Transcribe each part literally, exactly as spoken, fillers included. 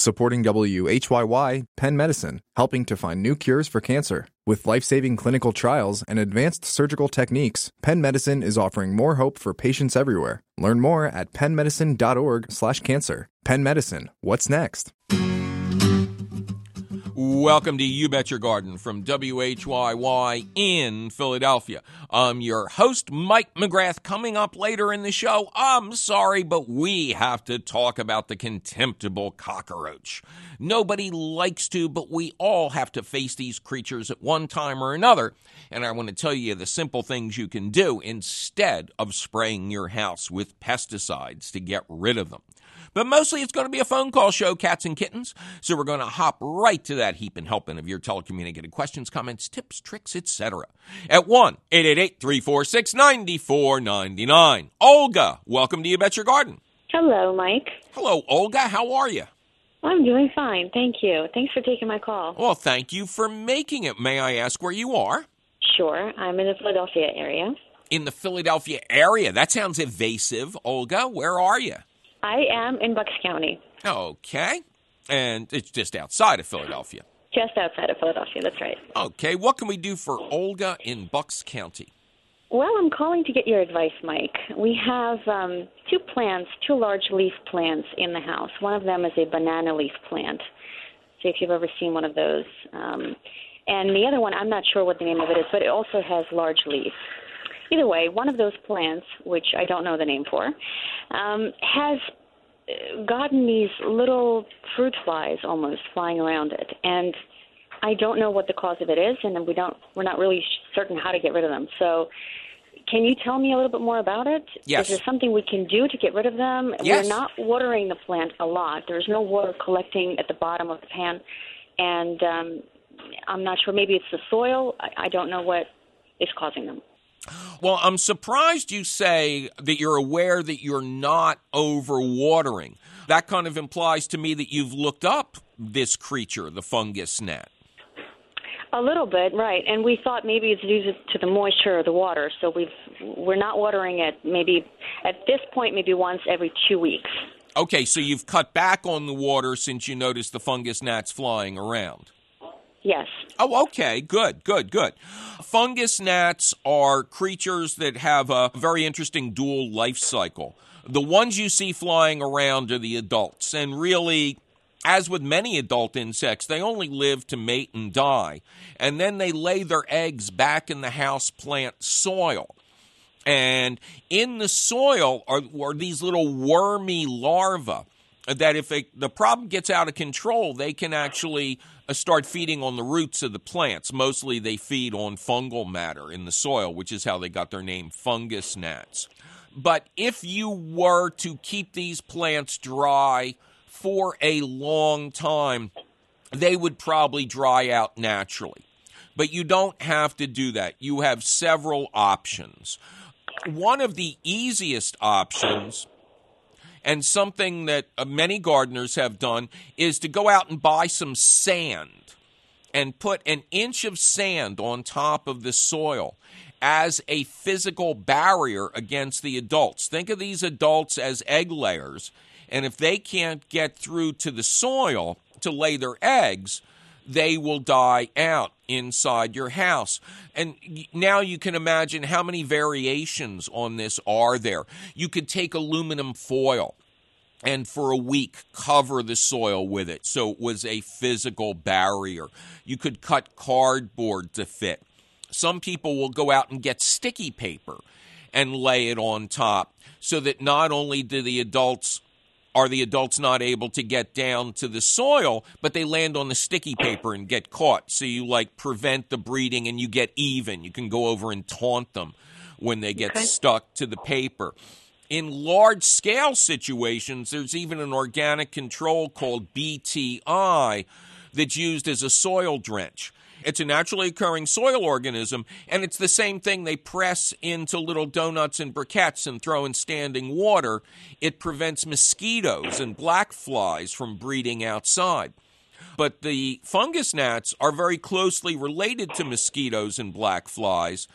Supporting W H Y Y, Penn Medicine, helping to find new cures for cancer. With life-saving clinical trials and advanced surgical techniques, Penn Medicine is offering more hope for patients everywhere. Learn more at pennmedicine.org slash cancer. Penn Medicine, what's next? Welcome to You Bet Your Garden from W H Y Y in Philadelphia. I'm your host, Mike McGrath. Coming up later in the show, I'm sorry, but we have to talk about the contemptible cockroach. Nobody likes to, but we all have to face these creatures at one time or another. And I want to tell you the simple things you can do instead of spraying your house with pesticides to get rid of them. But mostly it's going to be a phone call show, cats and kittens. So we're going to hop right to that heap and helping of your telecommunicated questions, comments, tips, tricks, et cetera. At one eight eight eight, three four six, nine four nine nine. Olga, welcome to You Bet Your Garden. Hello, Mike. Hello, Olga. How are you? I'm doing fine. Thank you. Thanks for taking my call. Well, thank you for making it. May I ask where you are? Sure. I'm in the Philadelphia area. In the Philadelphia area? That sounds evasive. Olga, where are you? I am in Bucks County. Okay. And it's just outside of Philadelphia. Just outside of Philadelphia, that's right. Okay. What can we do for Olga in Bucks County? Well, I'm calling to get your advice, Mike. We have um, two plants, two large leaf plants in the house. One of them is a banana leaf plant. See if you've ever seen one of those. Um, and the other one, I'm not sure what the name of it is, but it also has large leaves. Either way, one of those plants, which I don't know the name for, um, has gotten these little fruit flies almost flying around it, and I don't know what the cause of it is, and we don't, we're not really certain how to get rid of them. So can you tell me a little bit more about it? Yes. Is there something we can do to get rid of them? Yes. We're not watering the plant a lot. There's no water collecting at the bottom of the pan, and um, I'm not sure. Maybe it's the soil. I, I don't know what is causing them. Well, I'm surprised you say that you're aware that you're not overwatering. That kind of implies to me that you've looked up this creature, the fungus gnat. A little bit, right. And we thought maybe it's due to the moisture of the water. So we've, we're not watering it maybe, at this point, maybe once every two weeks. Okay, so you've cut back on the water since you noticed the fungus gnats flying around. Yes. Oh, okay. Good, good, good. Fungus gnats are creatures that have a very interesting dual life cycle. The ones you see flying around are the adults, and really, as with many adult insects, they only live to mate and die, and then they lay their eggs back in the house plant soil. And in the soil are, are these little wormy larvae that if it, the problem gets out of control, they can actually uh, start feeding on the roots of the plants. Mostly they feed on fungal matter in the soil, which is how they got their name, fungus gnats. But if you were to keep these plants dry for a long time, they would probably dry out naturally. But you don't have to do that. You have several options. One of the easiest options, and something that many gardeners have done, is to go out and buy some sand and put an inch of sand on top of the soil as a physical barrier against the adults. Think of these adults as egg layers, and if they can't get through to the soil to lay their eggs, they will die out inside your house. And now you can imagine how many variations on this are there. You could take aluminum foil and for a week cover the soil with it so it was a physical barrier. You could cut cardboard to fit. Some people will go out and get sticky paper and lay it on top so that not only do the adults are the adults not able to get down to the soil, but they land on the sticky paper and get caught. So you, like, prevent the breeding and you get even. You can go over and taunt them when they get okay. stuck to the paper. In large-scale situations, there's even an organic control called B T I that's used as a soil drench. It's a naturally occurring soil organism, and it's the same thing they press into little donuts and briquettes and throw in standing water. It prevents mosquitoes and black flies from breeding outside. But the fungus gnats are very closely related to mosquitoes and black flies.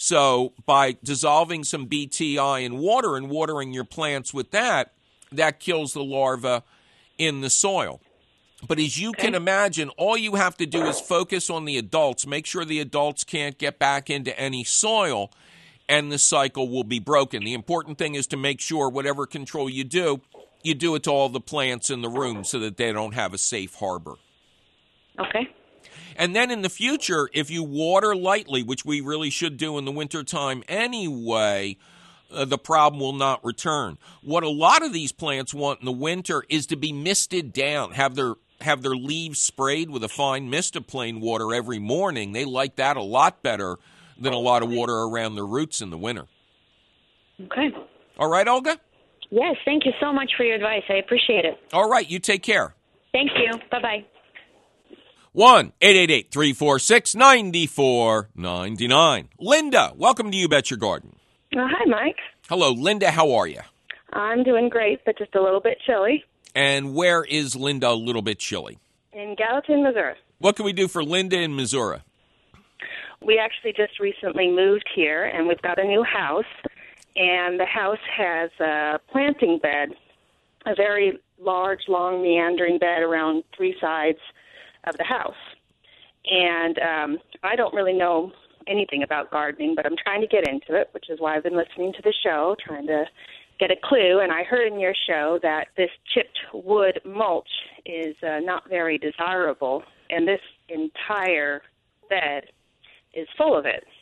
So by dissolving some B T I in water and watering your plants with that, that kills the larva in the soil. But as you Okay. can imagine, all you have to do is focus on the adults, make sure the adults can't get back into any soil, and the cycle will be broken. The important thing is to make sure whatever control you do, you do it to all the plants in the room so that they don't have a safe harbor. Okay. And then in the future, if you water lightly, which we really should do in the wintertime anyway, uh, the problem will not return. What a lot of these plants want in the winter is to be misted down, have their have their leaves sprayed with a fine mist of plain water every morning. They like that a lot better than a lot of water around their roots in the winter. Okay. All right, Olga? Yes, thank you so much for your advice. I appreciate it. All right, you take care. Thank you. Bye-bye. one eight eight eight, three four six, nine four nine nine. Linda, welcome to You Bet Your Garden. Uh, hi, Mike. Hello, Linda, how are you? I'm doing great, but just a little bit chilly. And where is Linda a little bit chilly? In Gallatin, Missouri. What can we do for Linda in Missouri? We actually just recently moved here, and we've got a new house. And the house has a planting bed, a very large, long, meandering bed around three sides of the house. And um, I don't really know anything about gardening, but I'm trying to get into it, which is why I've been listening to the show, trying to get a clue. And I heard in your show that this chipped wood mulch is uh, not very desirable, and this entire bed is full of it.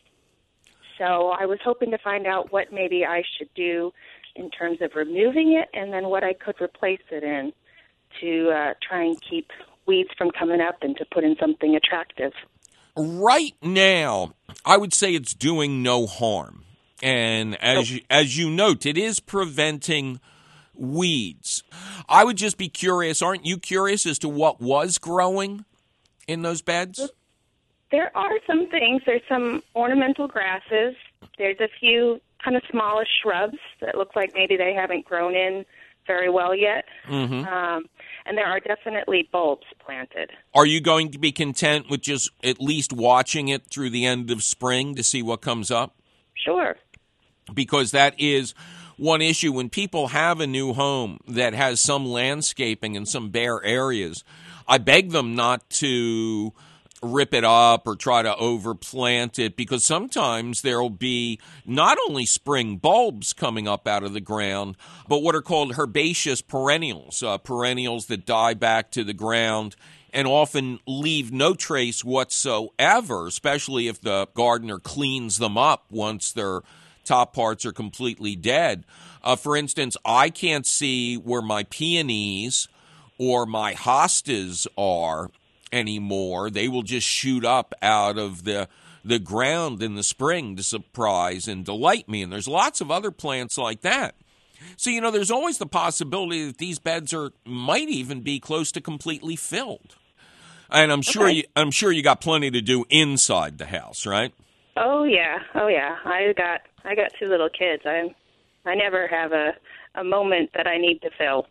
So I was hoping to find out what maybe I should do in terms of removing it, and then what I could replace it in to uh, try and keep weeds from coming up and to put in something attractive. Right now, I would say it's doing no harm. And as you, as you note, it is preventing weeds. I would just be curious, aren't you curious as to what was growing in those beds? There are some things. There's some ornamental grasses. There's a few kind of smallish shrubs that look like maybe they haven't grown in very well yet. Mm-hmm. Um, and there are definitely bulbs planted. Are you going to be content with just at least watching it through the end of spring to see what comes up? Sure. Because that is one issue. When people have a new home that has some landscaping and some bare areas, I beg them not to rip it up or try to overplant it, because sometimes there will be not only spring bulbs coming up out of the ground, but what are called herbaceous perennials, uh, perennials that die back to the ground and often leave no trace whatsoever, especially if the gardener cleans them up once their top parts are completely dead. Uh, for instance, I can't see where my peonies or my hostas are anymore. They will just shoot up out of the the ground in the spring to surprise and delight me. And there's lots of other plants like that. So, you know, there's always the possibility that these beds are might even be close to completely filled. And I'm sure Okay. you I'm sure you got plenty to do inside the house, right? Oh yeah, oh yeah. I got I got two little kids. I I never have a a moment that I need to fill.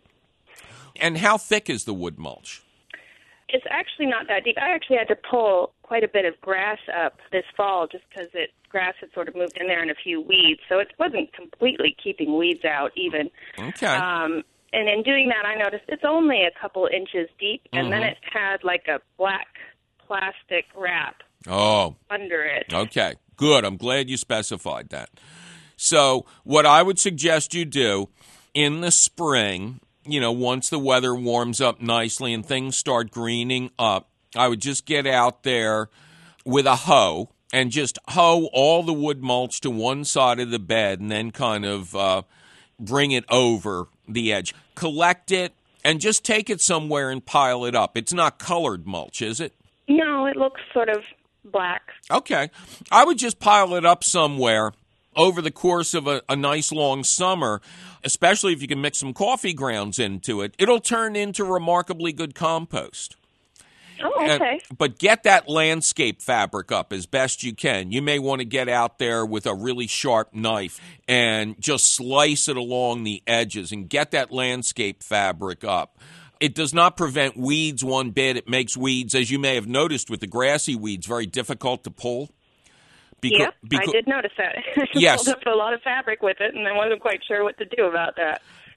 And how thick is the wood mulch? It's actually not that deep. I actually had to pull quite a bit of grass up this fall just because it grass had sort of moved in there and a few weeds, so it wasn't completely keeping weeds out even. Okay. Um, and in doing that, I noticed it's only a couple inches deep, and Mm-hmm. then it had like a black plastic wrap Oh, under it. okay. Good. I'm glad you specified that. So what I would suggest you do in the spring, you know, once the weather warms up nicely and things start greening up, I would just get out there with a hoe and just hoe all the wood mulch to one side of the bed and then kind of uh, bring it over the edge. Collect it and just take it somewhere and pile it up. It's not colored mulch, is it? No, it looks sort of black. Okay. I would just pile it up somewhere over the course of a, a nice long summer, especially if you can mix some coffee grounds into it. It'll turn into remarkably good compost. Oh, And- okay. but get that landscape fabric up as best you can. You may want to get out there with a really sharp knife and just slice it along the edges and get that landscape fabric up. It does not prevent weeds one bit. It makes weeds, as you may have noticed with the grassy weeds, very difficult to pull. Beca- Yep, I beca- did notice that. I Yes. pulled up a lot of fabric with it, and I wasn't quite sure what to do about that.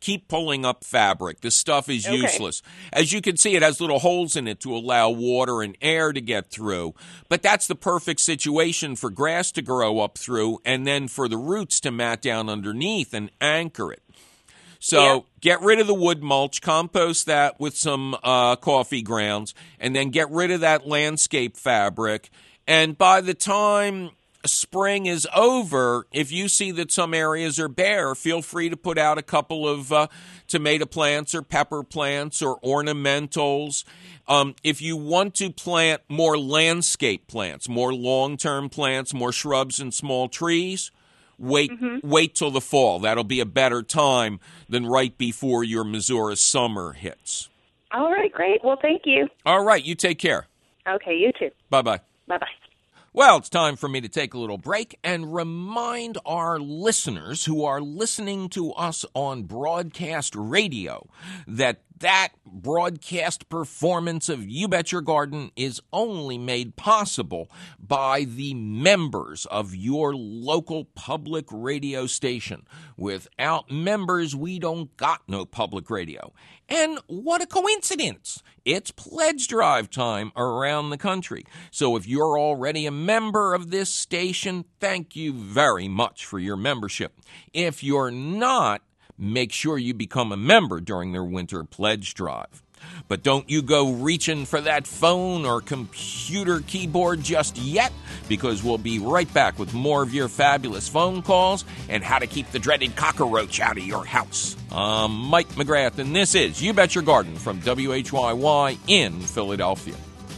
keep pulling up fabric. This stuff is Okay. useless. As you can see, it has little holes in it to allow water and air to get through. But that's the perfect situation for grass to grow up through and then for the roots to mat down underneath and anchor it. So Yeah. get rid of the wood mulch, compost that with some uh, coffee grounds, and then get rid of that landscape fabric. And by the time spring is over, if you see that some areas are bare, feel free to put out a couple of uh, tomato plants or pepper plants or ornamentals. Um, if you want to plant more landscape plants, more long-term plants, more shrubs and small trees, wait Mm-hmm. wait till the fall. That'll be a better time than right before your Missouri summer hits. All right, great. Well, thank you. All right, you take care. Okay, you too. Bye-bye. Bye-bye. Well, it's time for me to take a little break and remind our listeners who are listening to us on broadcast radio that that broadcast performance of You Bet Your Garden is only made possible by the members of your local public radio station. Without members, we don't got no public radio. And what a coincidence! It's pledge drive time around the country. So if you're already a member of this station, thank you very much for your membership. If you're not, make sure you become a member during their winter pledge drive. But don't you go reaching for that phone or computer keyboard just yet, because we'll be right back with more of your fabulous phone calls and how to keep the dreaded cockroach out of your house. I'm Mike McGrath, and this is You Bet Your Garden from W H Y Y in Philadelphia.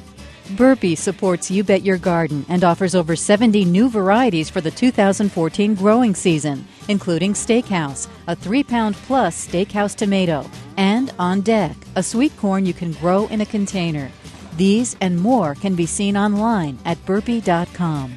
Burpee supports You Bet Your Garden and offers over seventy new varieties for the two thousand fourteen growing season, including Steakhouse, a three-pound plus Steakhouse tomato, and On Deck, a sweet corn you can grow in a container. These and more can be seen online at burpee dot com.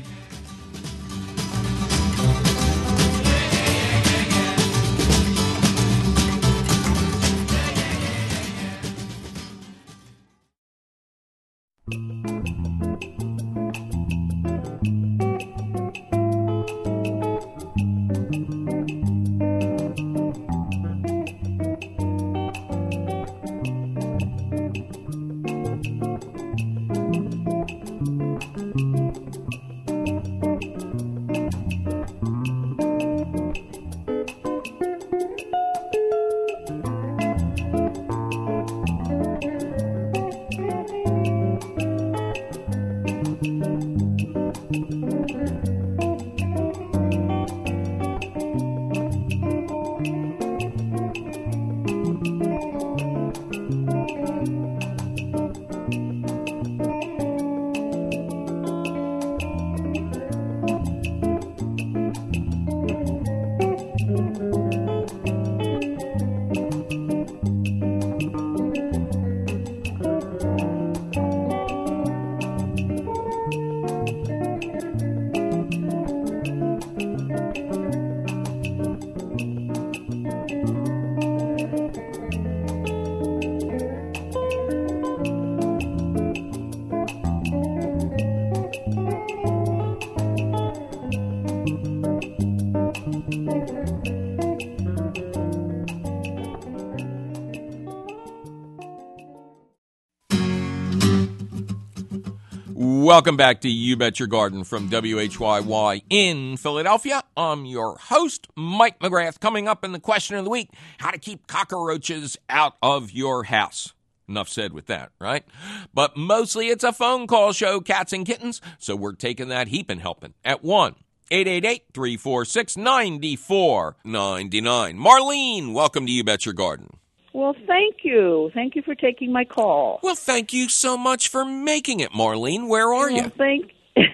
Welcome back to You Bet Your Garden from W H Y Y in Philadelphia. I'm your host, Mike McGrath. Coming up in the question of the week, how to keep cockroaches out of your house. Enough said with that, right? But mostly it's a phone call show, cats and kittens, so we're taking that heaping helping at one eight eight eight, three four six, nine four nine nine. Marlene, welcome to You Bet Your Garden. Well, thank you. Thank you for taking my call. Well, thank you so much for making it, Marlene. Where are you? Well, thank.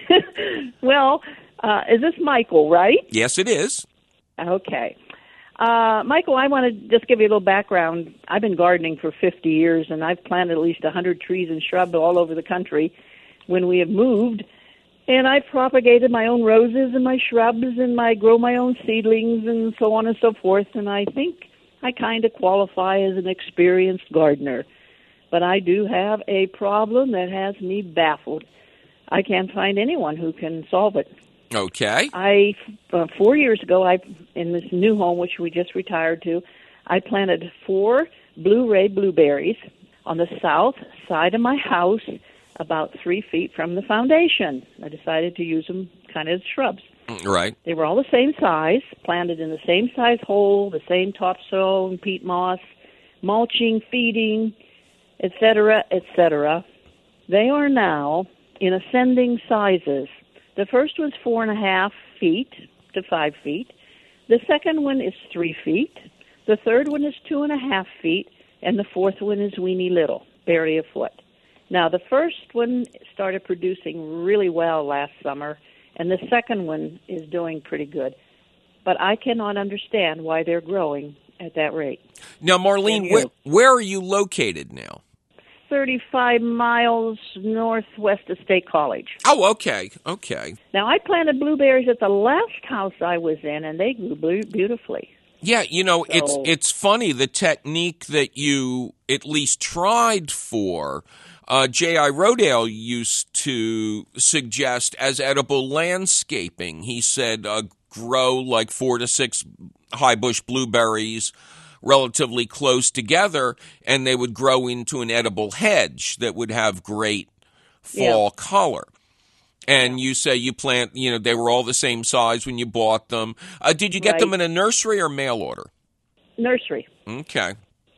well, uh, is this Michael, right? Yes, it is. Okay. Uh, Michael, I want to just give you a little background. I've been gardening for fifty years, and I've planted at least one hundred trees and shrubs all over the country. When we have moved, and I've propagated my own roses and my shrubs, and I grow my own seedlings and so on and so forth, and I think I kind of qualify as an experienced gardener. But I do have a problem that has me baffled. I can't find anyone who can solve it. Okay. I uh, four years ago, I in this new home, which we just retired to, I planted four blue ray blueberries on the south side of my house, about three feet from the foundation. I decided to use them kind of as shrubs. Right. They were all the same size, planted in the same size hole, the same topsoil and peat moss, mulching, feeding, et cetera, et cetera. They are now in ascending sizes. The first was four and a half feet to five feet. The second one is three feet. The third one is two and a half feet. And the fourth one is weeny little, barely a foot. Now, the first one started producing really well last summer, and the second one is doing pretty good. But I cannot understand why they're growing at that rate. Now, Marlene, where, where are you located now? thirty-five miles northwest of State College. Oh, okay, okay. Now, I planted blueberries at the last house I was in, and they grew beautifully. Yeah, you know, so, it's it's funny, the technique that you at least tried for, uh, J I. Rodale used to suggest as edible landscaping. He said uh, grow like four to six high bush blueberries relatively close together, and they would grow into an edible hedge that would have great fall yeah. color. And you say you plant, you know, they were all the same size when you bought them. Uh, did you get right. them in a nursery or mail order? Nursery. Okay.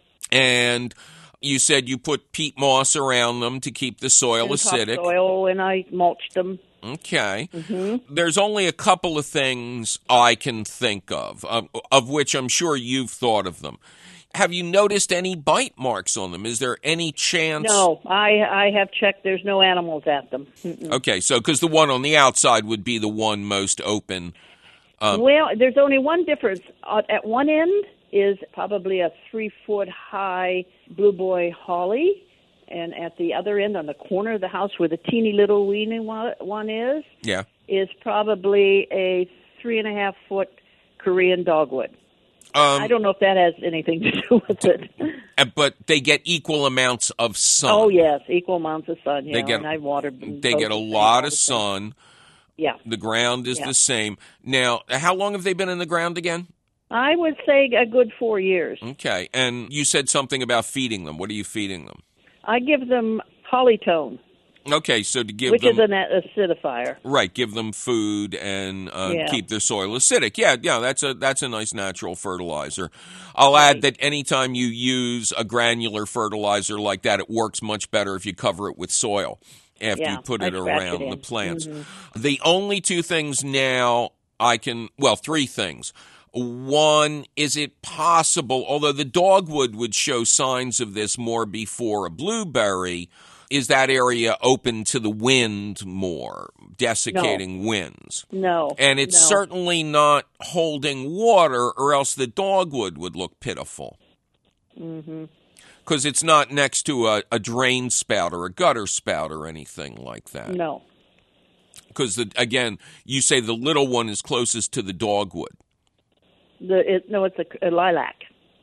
And you said you put peat moss around them to keep the soil and acidic. Soil, and I mulched them. Okay. Mm-hmm. There's only a couple of things I can think of, of, of which I'm sure you've thought of them. Have you noticed any bite marks on them? Is there any chance? No, I I have checked. There's no animals at them. Mm-mm. Okay, so because the one on the outside would be the one most open. Um, well, there's only one difference. At one end is probably a three-foot high blue boy holly, and at the other end, on the corner of the house where the teeny little weeny one is, yeah, is probably a three and a half foot Korean dogwood. Um, I don't know if that has anything to do with it. But they get equal amounts of sun. Oh, yes, equal amounts of sun. Yeah, they get, and I watered them. They get a lot of sun. Yeah. The ground is yeah. the same. Now, how long have they been in the ground again? I would say a good four years. Okay, and you said something about feeding them. What are you feeding them? I give them Polytone. Okay, so to give Which them... Which is an acidifier. Right, give them food and uh, yeah. keep their soil acidic. Yeah, yeah, that's a that's a nice natural fertilizer. I'll right. add that anytime you use a granular fertilizer like that, it works much better if you cover it with soil after yeah, you put I it around it the plants. Mm-hmm. The only two things now I can... Well, three things. One, is it possible, although the dogwood would show signs of this more before a blueberry... Is that area open to the wind more, desiccating no. winds? No. And it's no. certainly not holding water, or else the dogwood would look pitiful. Mm-hmm. Because it's not next to a, a drain spout or a gutter spout or anything like that. No. Because, again, you say the little one is closest to the dogwood. The it, No, it's a, a lilac.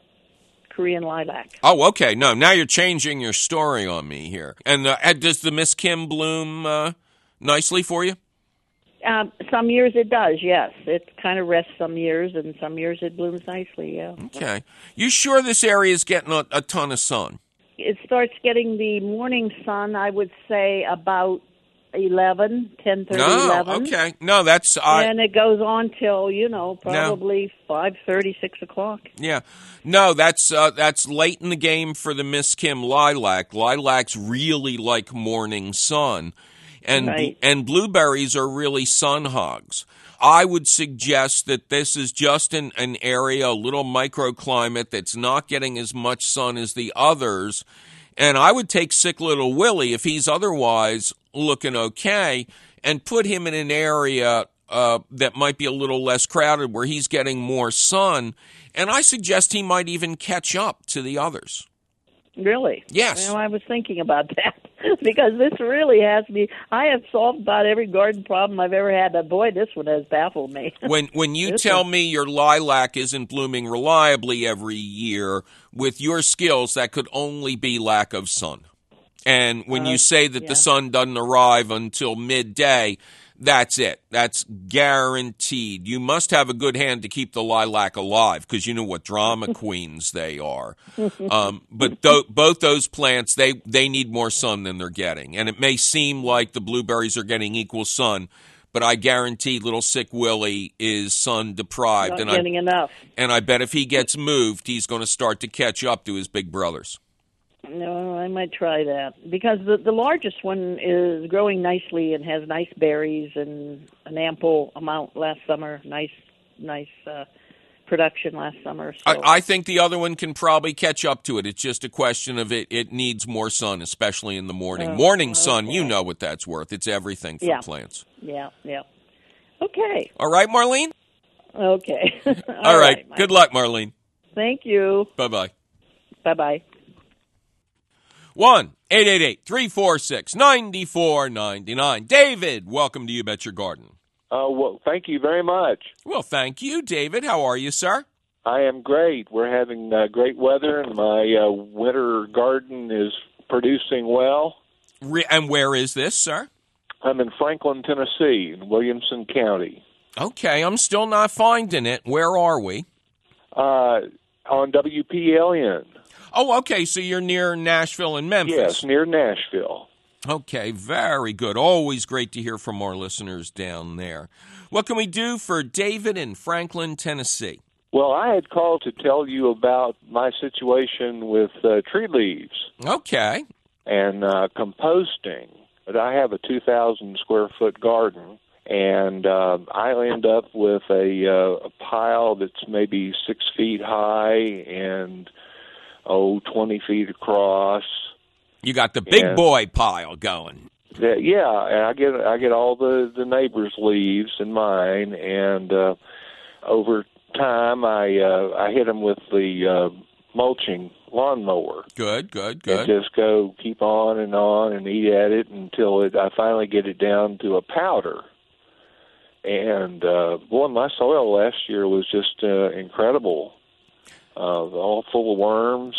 Korean lilac. Oh, okay. No, now you're changing your story on me here. And uh, does the Miss Kim bloom uh, nicely for you? Um, some years it does, yes. It kind of rests some years, and some years it blooms nicely, yeah. Okay. You sure this area is getting a, a ton of sun? It starts getting the morning sun, I would say, about eleven, ten thirty, no, eleven. Okay. No, that's... I, and it goes on till, you know, probably no. five thirty, six o'clock. Yeah. No, that's uh, that's late in the game for the Miss Kim lilac. Lilacs really like morning sun. And right. and blueberries are really sun hogs. I would suggest that this is just an, an area, a little microclimate that's not getting as much sun as the others. And I would take Sick Little Willie, if he's otherwise looking okay, and put him in an area uh, that might be a little less crowded where he's getting more sun. And I suggest he might even catch up to the others. Really? Yes. Well, I was thinking about that because this really has me. I have solved about every garden problem I've ever had, but boy, this one has baffled me. When when you tell one. me your lilac isn't blooming reliably every year, with your skills, that could only be lack of sun. And when uh, you say that yeah. the sun doesn't arrive until midday, That's it. That's guaranteed. You must have a good hand to keep the lilac alive because you know what drama queens they are. Um, but th- both those plants, they, they need more sun than they're getting. And it may seem like the blueberries are getting equal sun, but I guarantee little sick Willie is sun deprived. Not and getting I, enough. And I bet if he gets moved, he's going to start to catch up to his big brothers. No, I might try that because the the largest one is growing nicely and has nice berries and an ample amount last summer. Nice, nice uh, production last summer. So. I, I think the other one can probably catch up to it. It's just a question of it. It needs more sun, especially in the morning. Oh, morning sun, okay. you know what that's worth. It's everything for yeah. plants. Yeah, yeah. Okay. All right, Marlene. Okay. All, All right. right Good luck, Marlene. Thank you. Bye bye. Bye bye. one eight eight eight, three four six, nine four nine nine. David, welcome to You Bet Your Garden. Uh, well, thank you very much. Well, thank you, David. How are you, sir? I am great. We're having uh, great weather, and my uh, winter garden is producing well. Re- and where is this, sir? I'm in Franklin, Tennessee, in Williamson County. Okay, I'm still not finding it. Where are we? Uh, on W P L N. Oh, okay, so you're near Nashville and Memphis. Yes, near Nashville. Okay, very good. Always great to hear from our listeners down there. What can we do for David in Franklin, Tennessee? Well, I had called to tell you about my situation with uh, tree leaves. Okay. And uh, composting. But I have a two thousand square foot garden, and uh, I end up with a, uh, a pile that's maybe six feet high and oh, twenty feet across. You got the big and, boy pile going. Uh, yeah, and I get I get all the, the neighbors' leaves and mine, and uh, over time I uh, I hit them with the uh, mulching lawnmower. Good, good, good. And just go keep on and on and eat at it until it, I finally get it down to a powder. And uh, boy, my soil last year was just uh, incredible. Uh, all full of worms.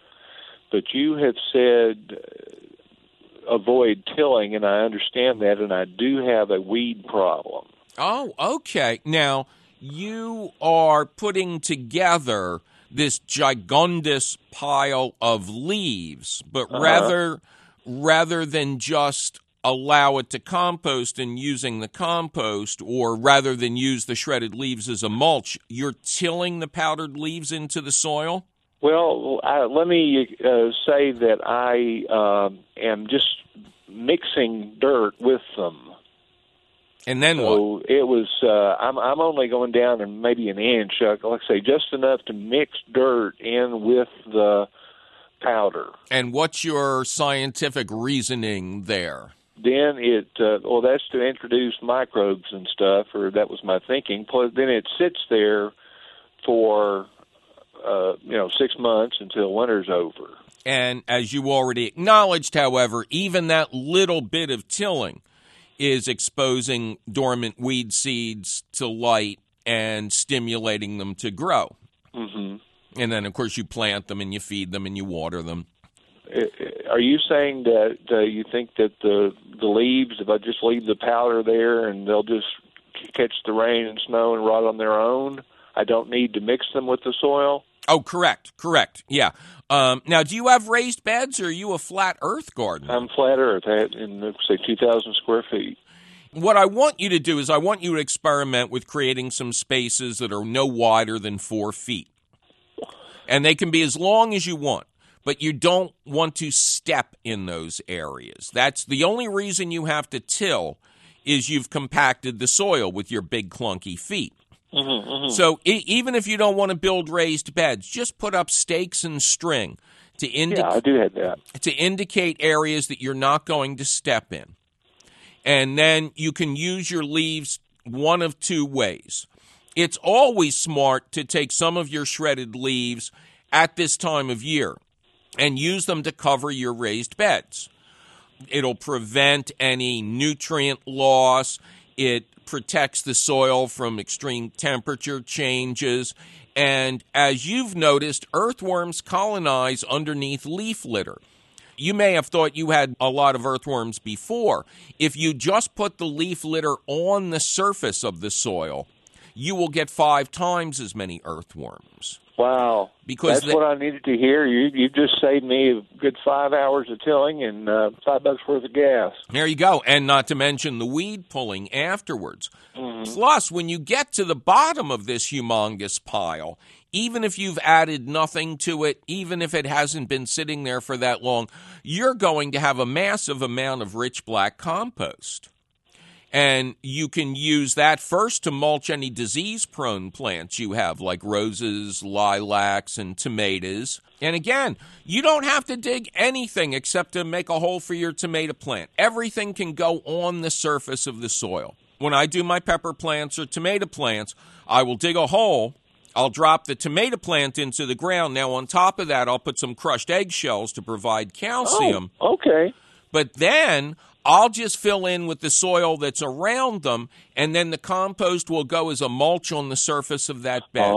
But you had said uh, avoid tilling, and I understand that, and I do have a weed problem. Oh, okay. Now, you are putting together this gigundous pile of leaves, but uh-huh. rather rather than just allow it to compost and using the compost, or rather than use the shredded leaves as a mulch, you're tilling the powdered leaves into the soil? Well, I, let me uh, say that I uh, am just mixing dirt with them. And then so what? It was. Uh, I'm I'm only going down in maybe an inch. Uh, like I say, just enough to mix dirt in with the powder. And what's your scientific reasoning there? Then it. Uh, well, that's to introduce microbes and stuff, or that was my thinking. Plus, then it sits there for uh, you know six months until winter's over. And as you already acknowledged, however, even that little bit of tilling is exposing dormant weed seeds to light and stimulating them to grow. Mm-hmm. And then, of course, you plant them and you feed them and you water them. Are you saying that uh, you think that the the leaves, if I just leave the powder there and they'll just catch the rain and snow and rot on their own, I don't need to mix them with the soil? Oh, correct, correct, yeah. Um, now, do you have raised beds, or are you a flat earth garden? I'm flat earth, I had in, say, two thousand square feet. What I want you to do is I want you to experiment with creating some spaces that are no wider than four feet. And they can be as long as you want, but you don't want to step in those areas. That's the only reason you have to till is you've compacted the soil with your big clunky feet. Mm-hmm, mm-hmm. So e- even if you don't want to build raised beds, just put up stakes and string to, indi- yeah, I do have that. to indicate areas that you're not going to step in. And then you can use your leaves one of two ways. It's always smart to take some of your shredded leaves at this time of year and use them to cover your raised beds. It'll prevent any nutrient loss. It protects the soil from extreme temperature changes. And as you've noticed, earthworms colonize underneath leaf litter. You may have thought you had a lot of earthworms before. If you just put the leaf litter on the surface of the soil, you will get five times as many earthworms. Wow. Because That's the, what I needed to hear. You you just saved me a good five hours of tilling and uh, five bucks worth of gas. There you go. And not to mention the weed pulling afterwards. Mm-hmm. Plus, when you get to the bottom of this humongous pile, even if you've added nothing to it, even if it hasn't been sitting there for that long, you're going to have a massive amount of rich black compost. And you can use that first to mulch any disease-prone plants you have, like roses, lilacs, and tomatoes. And again, you don't have to dig anything except to make a hole for your tomato plant. Everything can go on the surface of the soil. When I do my pepper plants or tomato plants, I will dig a hole. I'll drop the tomato plant into the ground. Now, on top of that, I'll put some crushed eggshells to provide calcium. Oh, okay. But then I'll just fill in with the soil that's around them, and then the compost will go as a mulch on the surface of that bed.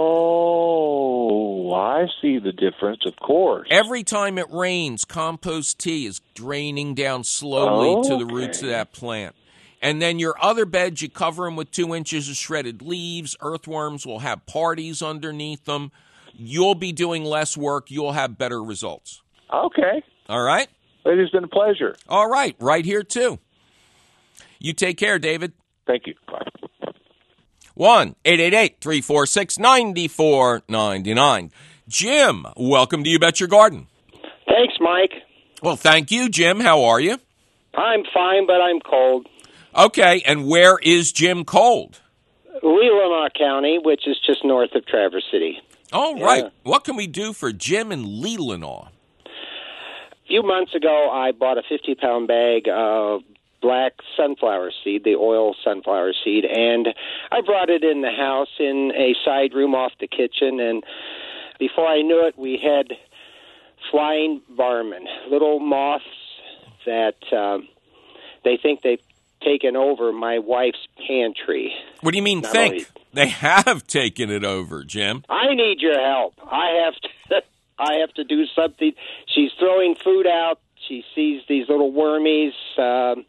Oh, I see the difference, of course. Every time it rains, compost tea is draining down slowly okay. to the roots of that plant. And then your other beds, you cover them with two inches of shredded leaves. Earthworms will have parties underneath them. You'll be doing less work. You'll have better results. Okay. All right? It has been a pleasure. All right. Right here, too. You take care, David. Thank you. Bye. one eight eight eight, three four six, nine four nine nine. Jim, welcome to You Bet Your Garden. Thanks, Mike. Well, thank you, Jim. How are you? I'm fine, but I'm cold. Okay, and where is Jim cold? Leelanau County, which is just north of Traverse City. Oh, yeah. right. What can we do for Jim in Leelanau? A few months ago, I bought a fifty-pound bag of black sunflower seed, the oil sunflower seed, and I brought it in the house in a side room off the kitchen, and before I knew it, we had flying varmin, little moths that um, they think they've taken over my wife's pantry. What do you mean Not think? only- They have taken it over, Jim. I need your help. I have to I have to do something. She's throwing food out. She sees these little wormies, um,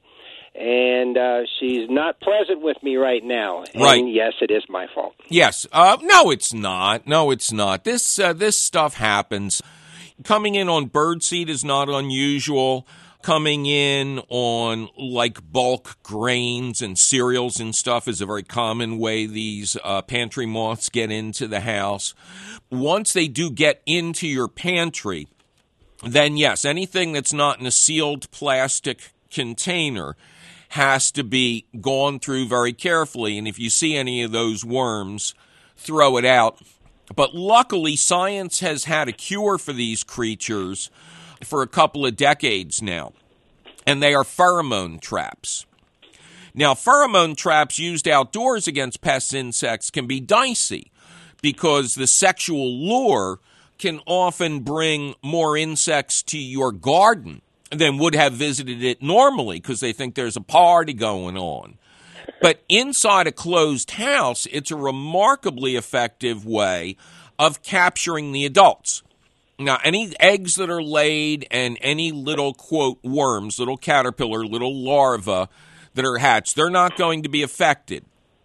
and uh, she's not pleasant with me right now. And right. yes, it is my fault. Yes. Uh, no, it's not. No, it's not. This uh, this stuff happens. Coming in on birdseed is not unusual. Coming in on, like, bulk grains and cereals and stuff is a very common way these uh, pantry moths get into the house. Once they do get into your pantry, then, yes, anything that's not in a sealed plastic container has to be gone through very carefully. And if you see any of those worms, throw it out. But luckily, science has had a cure for these creatures for a couple of decades now, and they are pheromone traps. Now, pheromone traps used outdoors against pest insects can be dicey because the sexual lure can often bring more insects to your garden than would have visited it normally because they think there's a party going on. But inside a closed house, it's a remarkably effective way of capturing the adults. Now, any eggs that are laid and any little, quote, worms, little caterpillar, little larvae that are hatched, they're not going to be affected.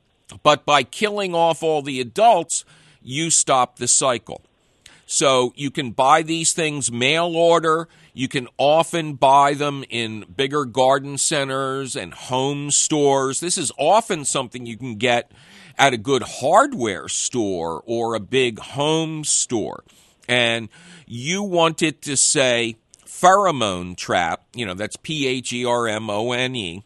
But by killing off all the adults, you stop the cycle. So you can buy these things mail order. You can often buy them in bigger garden centers and home stores. This is often something you can get at a good hardware store or a big home store. And you want it to say pheromone trap, you know, that's P H E R M O N E,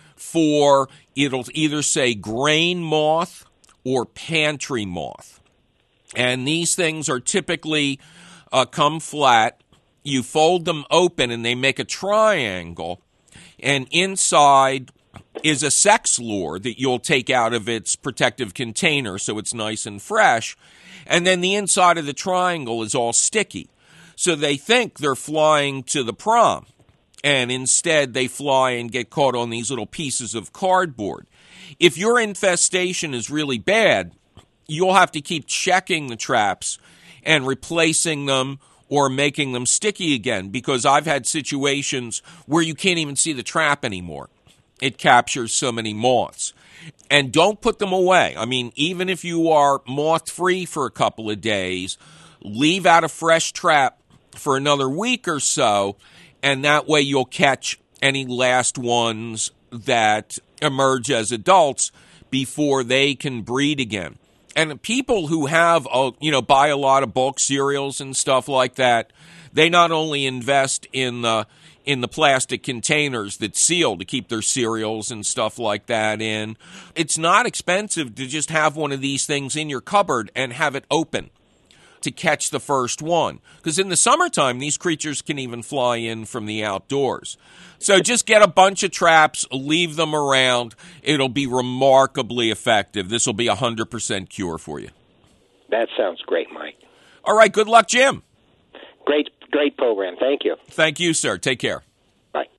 for it'll either say grain moth or pantry moth. And these things are typically uh, come flat. You fold them open and they make a triangle. And inside is a sex lure that you'll take out of its protective container so it's nice and fresh. And then the inside of the triangle is all sticky. So they think they're flying to the prom. And instead they fly and get caught on these little pieces of cardboard. If your infestation is really bad, you'll have to keep checking the traps and replacing them or making them sticky again, because I've had situations where you can't even see the trap anymore. It captures so many moths. And don't put them away. I mean, even if you are moth-free for a couple of days, leave out a fresh trap for another week or so, and that way you'll catch any last ones that emerge as adults before they can breed again. And people who have, uh, you know, buy a lot of bulk cereals and stuff like that, they not only invest in the in the plastic containers that seal to keep their cereals and stuff like that in. It's not expensive to just have one of these things in your cupboard and have it open to catch the first one. Because in the summertime, these creatures can even fly in from the outdoors. So just get a bunch of traps, leave them around. It'll be remarkably effective. This will be a one hundred percent cure for you. That sounds great, Mike. All right, good luck, Jim. Great, great program. Thank you. Thank you, sir. Take care. Bye.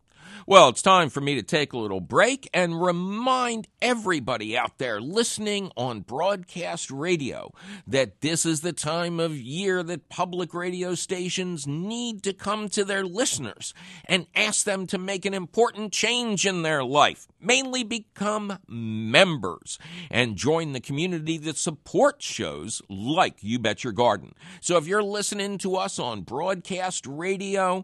Well, it's time for me to take a little break and remind everybody out there listening on broadcast radio that this is the time of year that public radio stations need to come to their listeners and ask them to make an important change in their life, mainly become members and join the community that supports shows like You Bet Your Garden. So if you're listening to us on broadcast radio,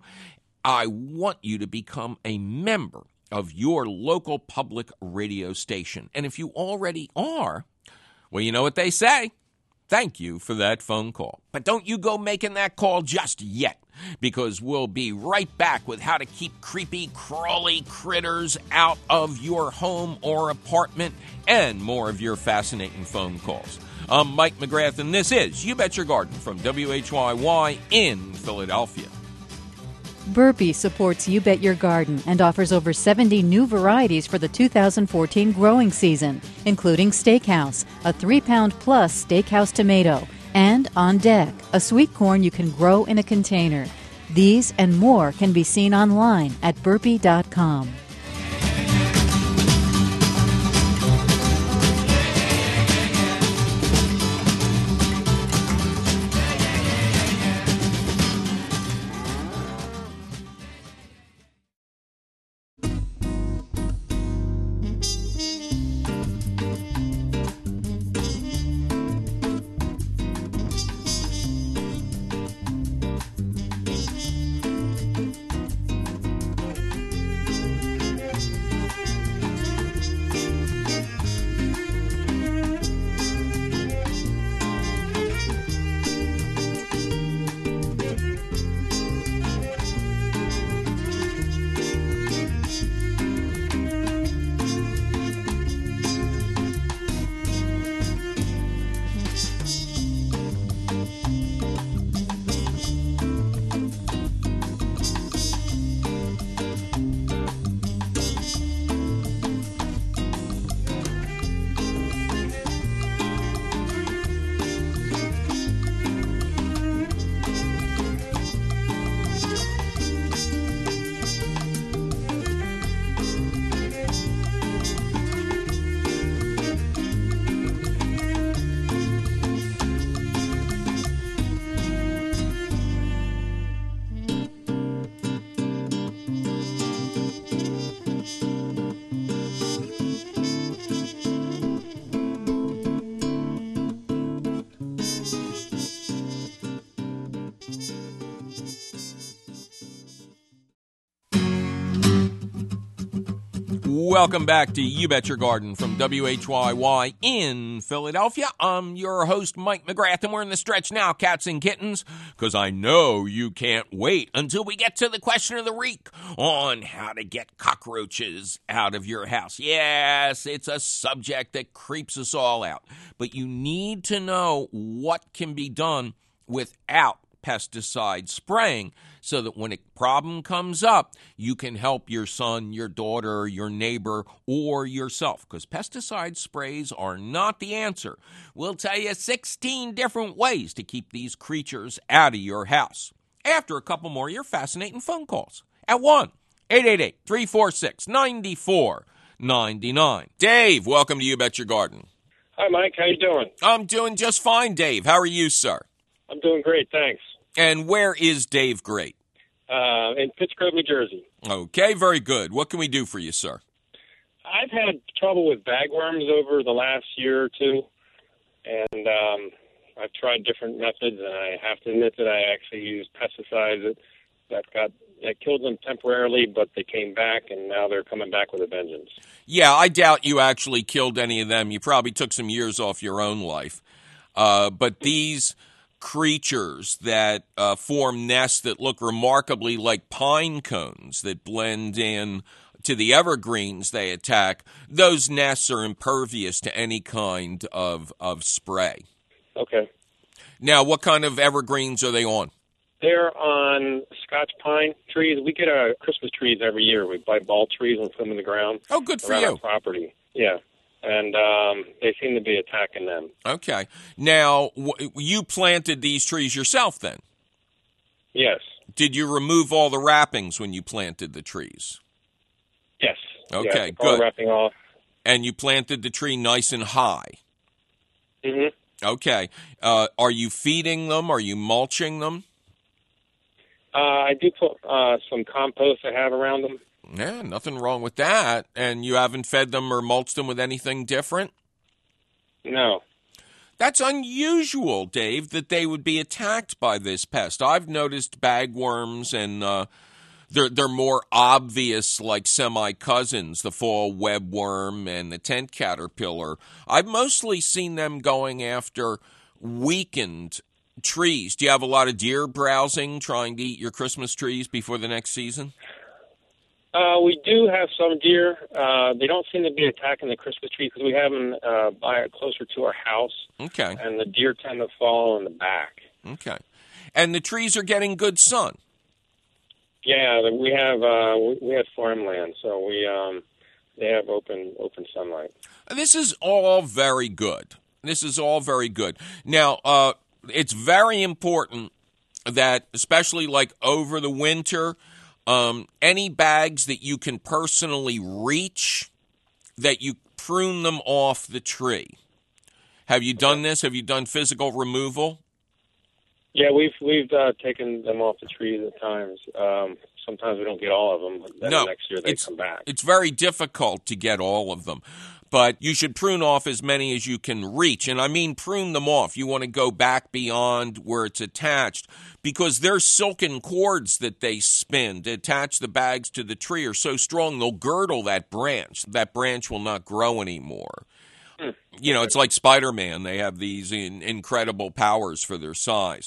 I want you to become a member of your local public radio station. And if you already are, well, you know what they say. Thank you for that phone call. But don't you go making that call just yet, because we'll be right back with how to keep creepy, crawly critters out of your home or apartment and more of your fascinating phone calls. I'm Mike McGrath, and this is You Bet Your Garden from W H Y Y in Philadelphia. Burpee supports You Bet Your Garden and offers over seventy new varieties for the two thousand fourteen growing season, including Steakhouse, a three-pound plus Steakhouse tomato, and On Deck, a sweet corn you can grow in a container. These and more can be seen online at burpee dot com. Welcome back to You Bet Your Garden from W H Y Y in Philadelphia. I'm your host, Mike McGrath, and we're in the stretch now, cats and kittens, because I know you can't wait until we get to the question of the week on how to get cockroaches out of your house. Yes, it's a subject that creeps us all out, but you need to know what can be done without pesticide spraying, so that when a problem comes up, you can help your son, your daughter, your neighbor, or yourself, because pesticide sprays are not the answer. We'll tell you sixteen different ways to keep these creatures out of your house after a couple more of your fascinating phone calls at one eight eight eight, three four six, nine four nine nine. Dave, welcome to You Bet Your Garden. Hi, Mike. How you doing? I'm doing just fine, Dave. How are you, sir? I'm doing great, thanks. And where is Dave Great? Uh, in Pittsgrove, New Jersey. Okay, very good. What can we do for you, sir? I've had trouble with bagworms over the last year or two, and um, I've tried different methods, and I have to admit that I actually used pesticides that, that got that killed them temporarily, but they came back, and now they're coming back with a vengeance. Yeah, I doubt you actually killed any of them. You probably took some years off your own life. Uh, but these creatures that uh, form nests that look remarkably like pine cones that blend in to the evergreens they attack, those nests are impervious to any kind of, of spray. Okay. Now, what kind of evergreens are they on? They're on Scotch pine trees. We get our Christmas trees every year. We buy ball trees and put them in the ground. Oh, good for around you. Our property. Yeah. And um, they seem to be attacking them. Okay. Now, w- you planted these trees yourself then? Yes. Did you remove all the wrappings when you planted the trees? Yes. Okay, yeah, all good. Wrapping off. And you planted the tree nice and high? Mm-hmm. Okay. Uh, are you feeding them? Are you mulching them? Uh, I do put uh, some compost I have around them. Yeah, nothing wrong with that. And you haven't fed them or mulched them with anything different? No. That's unusual, Dave, that they would be attacked by this pest. I've noticed bagworms, and uh, they're, they're more obvious, like semi-cousins, the fall webworm and the tent caterpillar. I've mostly seen them going after weakened trees. Do you have a lot of deer browsing, trying to eat your Christmas trees before the next season? Uh, we do have some deer. Uh, they don't seem to be attacking the Christmas tree because we have them uh, by closer to our house. Okay. And the deer tend to fall in the back. Okay. And the trees are getting good sun? Yeah, we have uh, we have farmland, so we um, they have open open sunlight. This is all very good. This is all very good. Now, uh, it's very important that, especially like over the winter, Um, any bags that you can personally reach, that you prune them off the tree. Have you done this? Have you done physical removal? Yeah, we've we've uh, taken them off the trees at times. Um, sometimes we don't get all of them, but then No, next year they it's, come back. It's very difficult to get all of them. But you should prune off as many as you can reach. And I mean prune them off. You want to go back beyond where it's attached, because their silken cords that they spin to attach the bags to the tree are so strong they'll girdle that branch. That branch will not grow anymore. Mm. You know, it's like Spider-Man. They have these in, incredible powers for their size.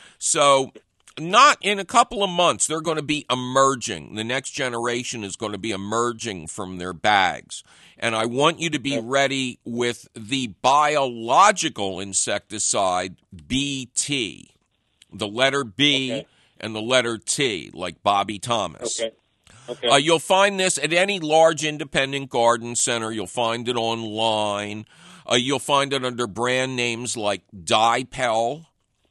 So not in a couple of months, they're going to be emerging. The next generation is going to be emerging from their bags. And I want you to be ready with the biological insecticide B T, the letter B okay. and the letter T, like Bobby Thomas. Okay. Okay. Uh, you'll find this at any large independent garden center. You'll find it online. Uh, you'll find it under brand names like Dipel,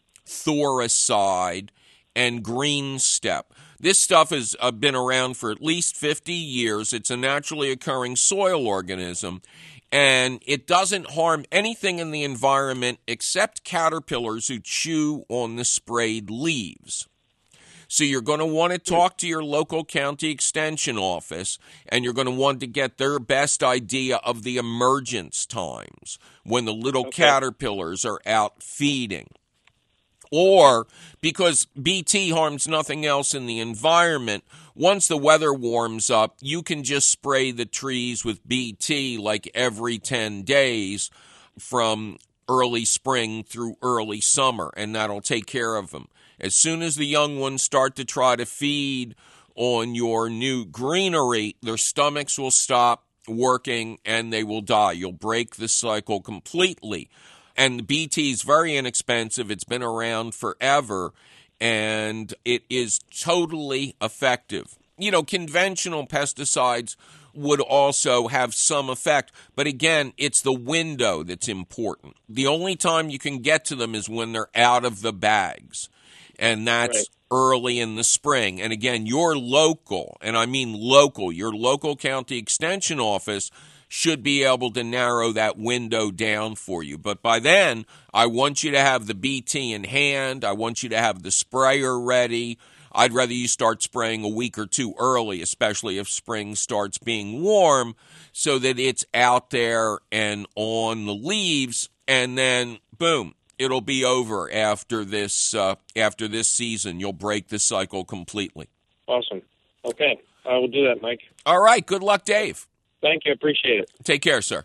Thoricide, and Green Step. This stuff has uh, been around for at least fifty years. It's a naturally occurring soil organism, and it doesn't harm anything in the environment except caterpillars who chew on the sprayed leaves. So you're going to want to talk to your local county extension office, and you're going to want to get their best idea of the emergence times when the little okay. caterpillars are out feeding. Or, because B T harms nothing else in the environment, once the weather warms up, you can just spray the trees with B T like every ten days from early spring through early summer, and that'll take care of them. As soon as the young ones start to try to feed on your new greenery, their stomachs will stop working and they will die. You'll break the cycle completely. And the B T is very inexpensive. It's been around forever, and it is totally effective. You know, conventional pesticides would also have some effect, but again, it's the window that's important. The only time you can get to them is when they're out of the bags, and that's right. early in the spring. And again, your local, and I mean local, your local county extension office should be able to narrow that window down for you. But by then, I want you to have the B T in hand. I want you to have the sprayer ready. I'd rather you start spraying a week or two early, especially if spring starts being warm, so that it's out there and on the leaves, and then, boom, it'll be over after this uh, after this season. You'll break the cycle completely. Awesome. Okay. I will do that, Mike. All right. Good luck, Dave. Thank you. Appreciate it. Take care, sir.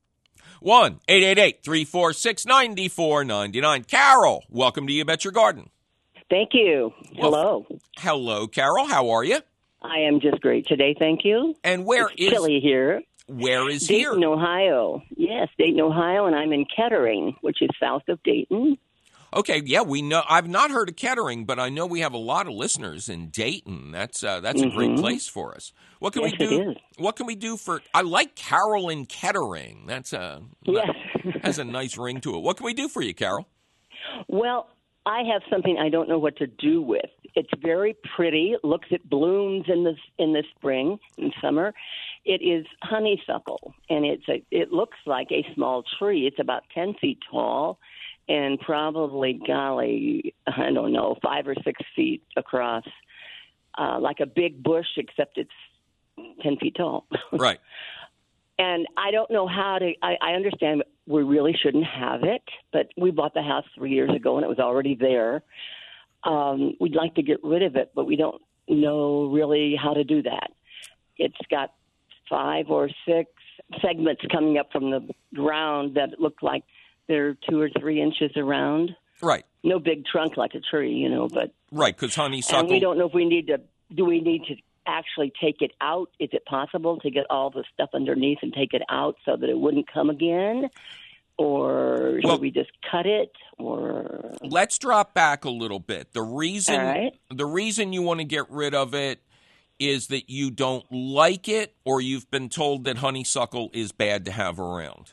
one eight eight eight, three four six, nine four nine nine. Carol, welcome to You Bet Your Garden. Thank you. Hello. Well, hello, Carol. How are you? I am just great today, thank you. And where it's is... chilly here. Where is Dayton, here? Dayton, Ohio. Yes, Dayton, Ohio, and I'm in Kettering, which is south of Dayton. Okay, yeah, we know. I've not heard of Kettering, but I know we have a lot of listeners in Dayton. That's uh, that's mm-hmm. a great place for us. What can yes, we do? It is. What can we do for? I like Carol in Kettering. That's a yes. has a nice ring to it. What can we do for you, Carol? Well, I have something I don't know what to do with. It's very pretty. It looks it blooms in the in the spring and summer. It is honeysuckle, and it's a. It looks like a small tree. It's about ten feet tall. And probably, golly, I don't know, five or six feet across, uh, like a big bush, except it's ten feet tall. Right. And I don't know how to, I, I understand we really shouldn't have it, but we bought the house three years ago and it was already there. Um, we'd like to get rid of it, but we don't know really how to do that. It's got five or six segments coming up from the ground that look like they're two or three inches around. Right. No big trunk like a tree, you know, but... Right, because honeysuckle... And we don't know if we need to... Do we need to actually take it out? Is it possible to get all the stuff underneath and take it out so that it wouldn't come again? Or should well, we just cut it? Or let's drop back a little bit. The reason, all right. the reason you want to get rid of it is that you don't like it, or you've been told that honeysuckle is bad to have around?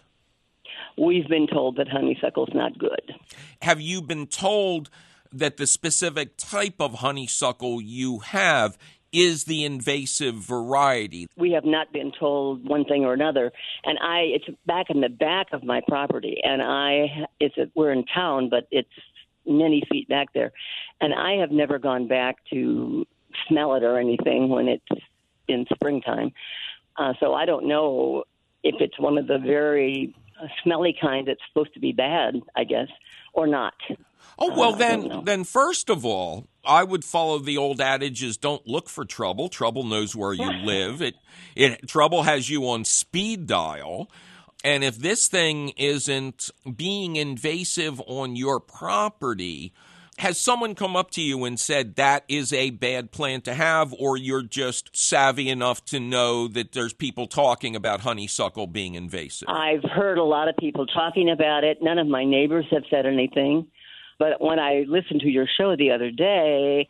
We've been told that honeysuckle's not good. Have you been told that the specific type of honeysuckle you have is the invasive variety? We have not been told one thing or another. And I, it's back in the back of my property, and I, it's a, we're in town, but it's many feet back there. And I have never gone back to smell it or anything when it's in springtime. Uh, so I don't know if it's one of the very smelly kind that's supposed to be bad, I guess, or not. Oh, well, uh, then, then first of all, I would follow the old adages, don't look for trouble. Trouble knows where you live. It, it Trouble has you on speed dial. And if this thing isn't being invasive on your property, has someone come up to you and said that is a bad plant to have, or you're just savvy enough to know that there's people talking about honeysuckle being invasive? I've heard a lot of people talking about it. None of my neighbors have said anything. But when I listened to your show the other day,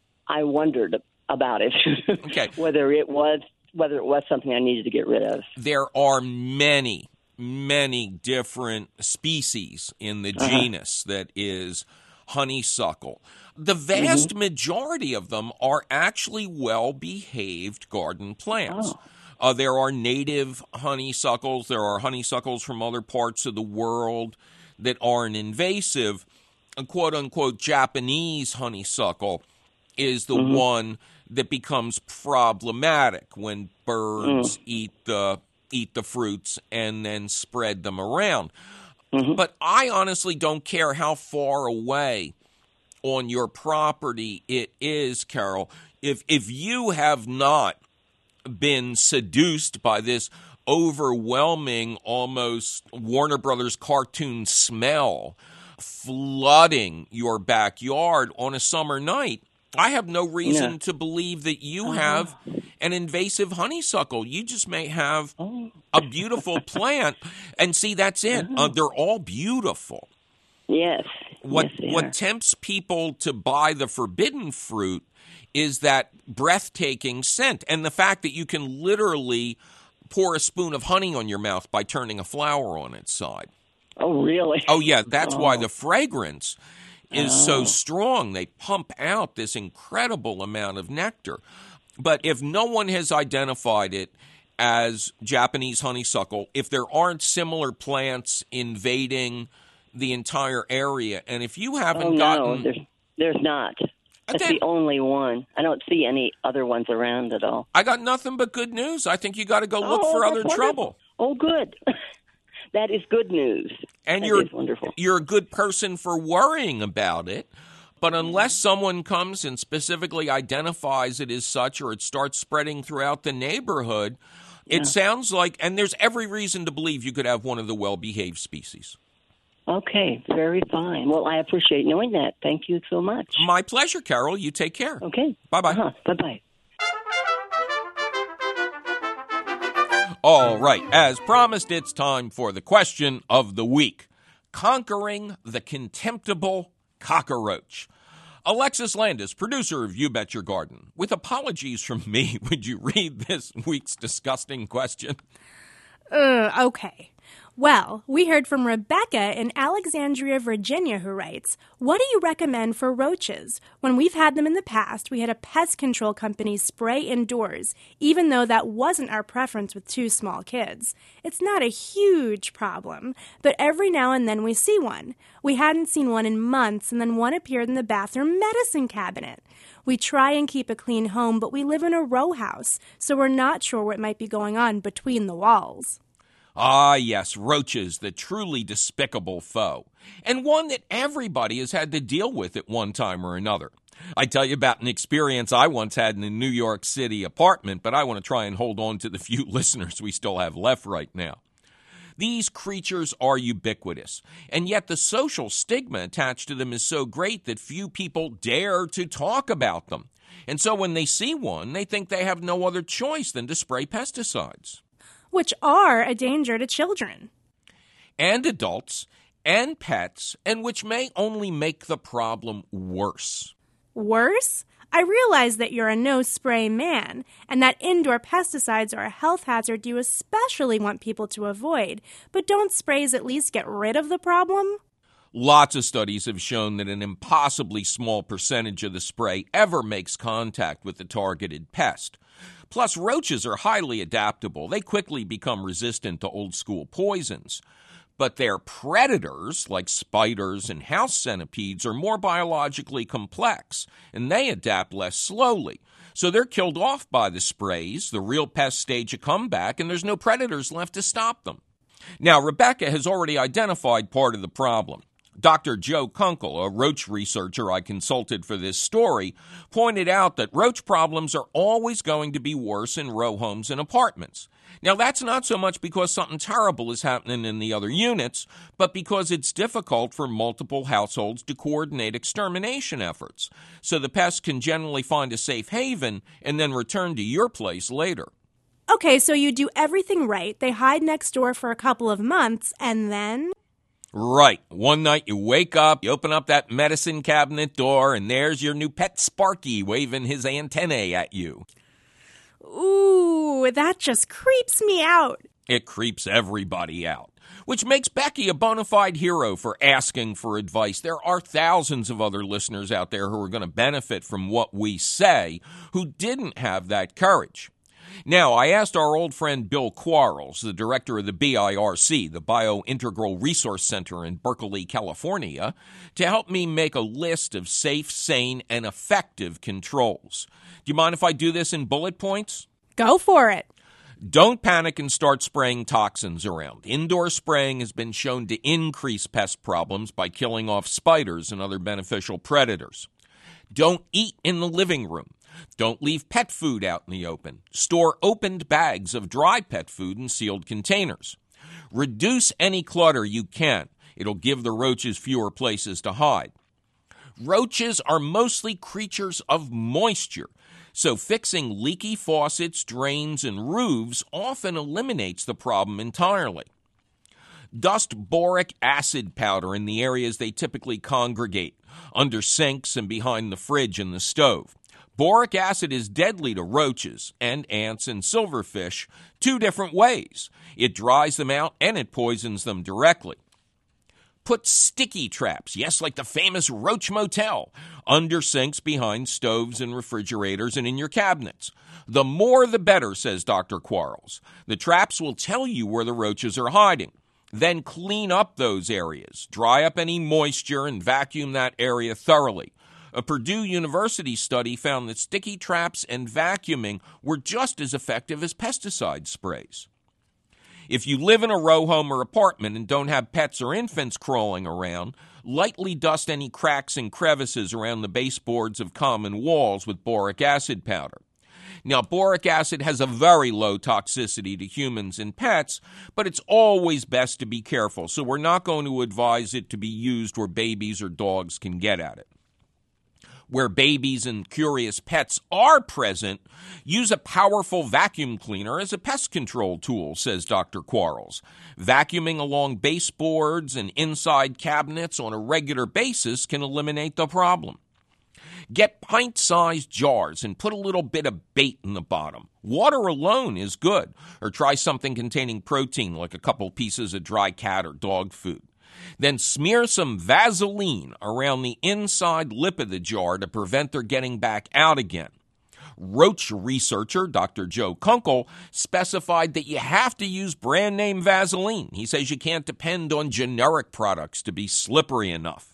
I wondered about it, okay. whether it was whether it was something I needed to get rid of. There are many, many different species in the uh-huh. genus that is honeysuckle. The vast mm-hmm. majority of them are actually well-behaved garden plants. Oh. Uh, there are native honeysuckles. There are honeysuckles from other parts of the world that aren't invasive. A quote-unquote Japanese honeysuckle is the mm-hmm. one that becomes problematic when birds mm. eat the eat the fruits and then spread them around. Mm-hmm. But I honestly don't care how far away on your property it is, Carol. If if you have not been seduced by this overwhelming, almost Warner Brothers cartoon smell flooding your backyard on a summer night, I have no reason yeah. to believe that you uh-huh. have an invasive honeysuckle. You just may have oh. a beautiful plant, and see, that's it. Uh-huh. Uh, they're all beautiful. Yes. What yes, they what are. tempts people to buy the forbidden fruit is that breathtaking scent, and the fact that you can literally pour a spoon of honey on your mouth by turning a flower on its side. Oh, really? Oh, yeah. That's oh. why the fragrance is oh. so strong. They pump out this incredible amount of nectar. But if no one has identified it as Japanese honeysuckle if there aren't similar plants invading the entire area. And if you haven't oh, gotten... No, there's, there's not. That's the only one. I don't see any other ones around at all. I got nothing but good news. I think you got to go look oh, for other wonderful. trouble. Oh, good. That is good news. And that you're is wonderful. You're a good person for worrying about it. But unless someone comes and specifically identifies it as such, or it starts spreading throughout the neighborhood, yeah. it sounds like, and there's every reason to believe you could have one of the well-behaved species. Okay, very fine. Well, I appreciate knowing that. Thank you so much. My pleasure, Carol. You take care. Okay. Bye-bye. Uh-huh. Bye-bye. All right. As promised, it's time for the question of the week. Conquering the contemptible cockroach. Alexis Landis, producer of You Bet Your Garden. With apologies from me, would you read this week's disgusting question? Uh, okay. Well, we heard from Rebecca in Alexandria, Virginia, who writes, what do you recommend for roaches? When we've had them in the past, we had a pest control company spray indoors, even though that wasn't our preference with two small kids. It's not a huge problem, but every now and then we see one. We hadn't seen one in months, and then one appeared in the bathroom medicine cabinet. We try and keep a clean home, but we live in a row house, so we're not sure what might be going on between the walls. Ah, yes, roaches, the truly despicable foe, and one that everybody has had to deal with at one time or another. I tell you about an experience I once had in a New York City apartment, but I want to try and hold on to the few listeners we still have left right now. These creatures are ubiquitous, and yet the social stigma attached to them is so great that few people dare to talk about them. And so when they see one, they think they have no other choice than to spray pesticides. Which are a danger to children. And adults, and pets, and which may only make the problem worse. Worse? I realize that you're a no-spray man, and that indoor pesticides are a health hazard you especially want people to avoid, but don't sprays at least get rid of the problem? Lots of studies have shown that an impossibly small percentage of the spray ever makes contact with the targeted pest. Plus, roaches are highly adaptable. They quickly become resistant to old-school poisons. But their predators, like spiders and house centipedes, are more biologically complex, and they adapt less slowly. So they're killed off by the sprays, the real pests stage a comeback, and there's no predators left to stop them. Now, Rebecca has already identified part of the problem. Doctor Joe Kunkel, a roach researcher I consulted for this story, pointed out that roach problems are always going to be worse in row homes and apartments. Now, that's not so much because something terrible is happening in the other units, but because it's difficult for multiple households to coordinate extermination efforts, so the pests can generally find a safe haven and then return to your place later. Okay, so you do everything right, they hide next door for a couple of months, and then... Right. One night you wake up, you open up that medicine cabinet door, and there's your new pet Sparky waving his antennae at you. Ooh, that just creeps me out. It creeps everybody out, which makes Becky a bona fide hero for asking for advice. There are thousands of other listeners out there who are going to benefit from what we say who didn't have that courage. Now, I asked our old friend Bill Quarles, the director of the B I R C, the Biointegral Resource Center in Berkeley, California, to help me make a list of safe, sane, and effective controls. Do you mind if I do this in bullet points? Go for it. Don't panic and start spraying toxins around. Indoor spraying has been shown to increase pest problems by killing off spiders and other beneficial predators. Don't eat in the living room. Don't leave pet food out in the open. Store opened bags of dry pet food in sealed containers. Reduce any clutter you can. It'll give the roaches fewer places to hide. Roaches are mostly creatures of moisture, so fixing leaky faucets, drains, and roofs often eliminates the problem entirely. Dust boric acid powder in the areas they typically congregate, under sinks and behind the fridge and the stove. Boric acid is deadly to roaches and ants and silverfish two different ways. It dries them out and it poisons them directly. Put sticky traps, yes, like the famous Roach Motel, under sinks, behind stoves and refrigerators, and in your cabinets. The more the better, says Doctor Quarles. The traps will tell you where the roaches are hiding. Then clean up those areas. Dry up any moisture and vacuum that area thoroughly. A Purdue University study found that sticky traps and vacuuming were just as effective as pesticide sprays. If you live in a row home or apartment and don't have pets or infants crawling around, lightly dust any cracks and crevices around the baseboards of common walls with boric acid powder. Now, boric acid has a very low toxicity to humans and pets, but it's always best to be careful, so we're not going to advise it to be used where babies or dogs can get at it. Where babies and curious pets are present, use a powerful vacuum cleaner as a pest control tool, says Doctor Quarles. Vacuuming along baseboards and inside cabinets on a regular basis can eliminate the problem. Get pint-sized jars and put a little bit of bait in the bottom. Water alone is good, or try something containing protein like a couple pieces of dry cat or dog food. Then smear some Vaseline around the inside lip of the jar to prevent their getting back out again. Roach researcher Doctor Joe Kunkel specified that you have to use brand name Vaseline. He says you can't depend on generic products to be slippery enough.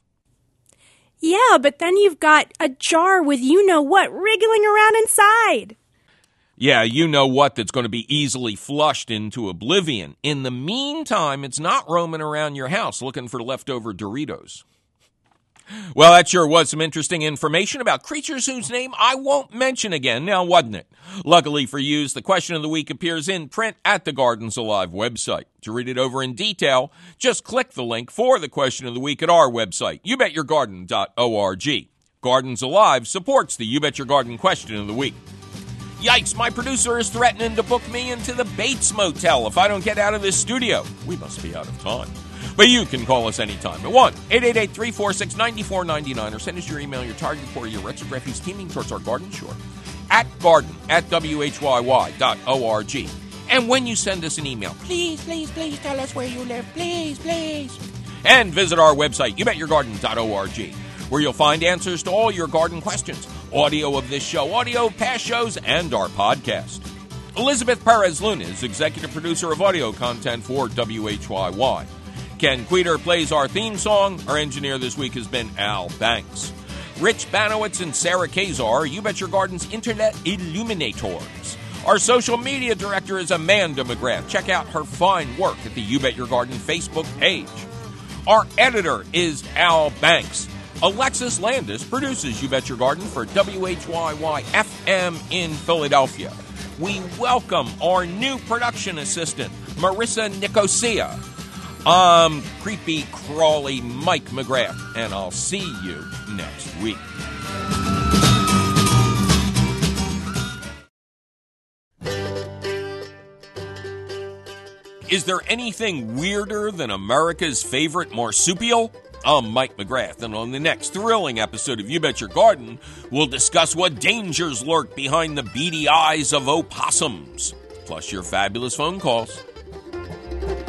Yeah, but then you've got a jar with you-know-what wriggling around inside. Yeah, you know what, that's going to be easily flushed into oblivion. In the meantime, it's not roaming around your house looking for leftover Doritos. Well, that sure was some interesting information about creatures whose name I won't mention again, now wasn't it? Luckily for you, the question of the week appears in print at the Gardens Alive website. To read it over in detail, just click the link for the question of the week at our website, you bet your garden dot org. Gardens Alive supports the You Bet Your Garden question of the week. Yikes, my producer is threatening to book me into the Bates Motel if I don't get out of this studio. We must be out of time. But you can call us anytime at one eight eight eight, three four six, nine four nine nine or send us your email, your target for your wretched refuse teaming towards our garden shore at garden at W H Y Y dot org. And when you send us an email, please, please, please tell us where you live. Please, please. And visit our website, you bet your garden dot org, where you'll find answers to all your garden questions, audio of this show, audio of past shows, and our podcast. Elizabeth Perez Luna is executive producer of audio content for W H Y Y. Ken Queter plays our theme song. Our engineer this week has been Al Banks. Rich Banowitz and Sarah Kazar are You Bet Your Garden's internet illuminators. Our social media director is Amanda McGrath. Check out her fine work at the You Bet Your Garden Facebook page. Our editor is Al Banks. Alexis Landis produces You Bet Your Garden for W H Y Y F M in Philadelphia. We welcome our new production assistant, Marissa Nicosia. I'm creepy, crawly Mike McGrath, and I'll see you next week. Is there anything weirder than America's favorite marsupial? I'm Mike McGrath, and on the next thrilling episode of You Bet Your Garden, we'll discuss what dangers lurk behind the beady eyes of opossums, plus your fabulous phone calls.